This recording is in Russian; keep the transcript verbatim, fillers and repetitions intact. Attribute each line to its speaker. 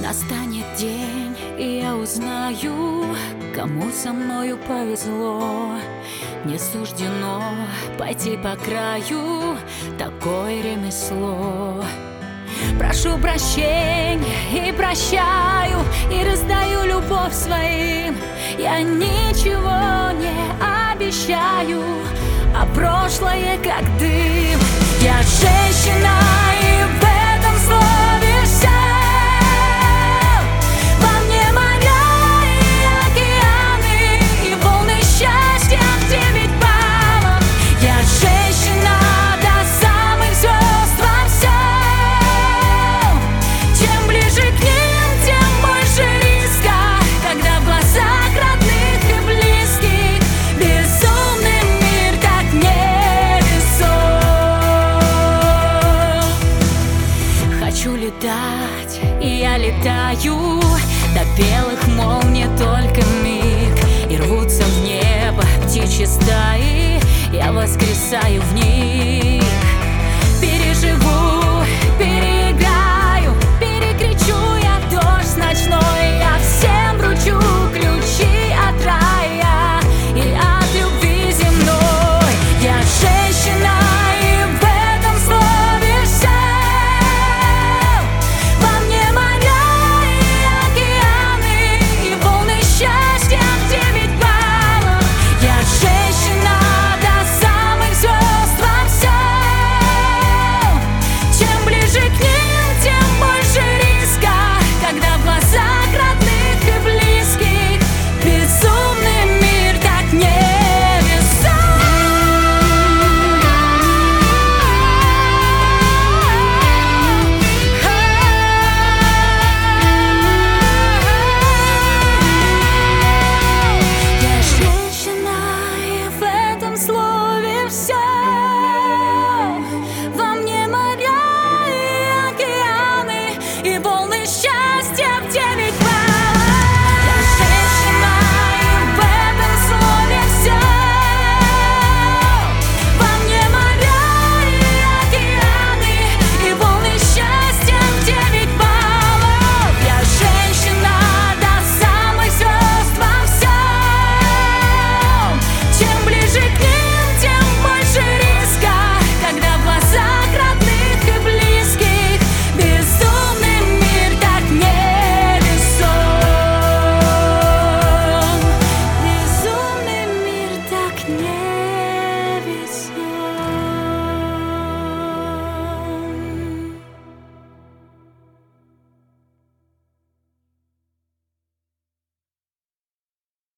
Speaker 1: Настанет день, и я узнаю, кому со мною повезло. Не суждено пойти по краю, такое ремесло. Прошу прощения и прощаю, и раздаю любовь своим. Я ничего не обещаю, а прошлое как дым. Я женщина, и в этом слове вся. Во мне моря и океаны, и волны счастья в девять баллов. Я женщина до самых звезд во всем. Чем ближе к ним, тем больше риска, когда в глазах родных и близких безумный мир так невесом. Хочу летать, и я летаю до белых молний только миг, и рвутся в небо птичьи стаи, я воскресаю в них.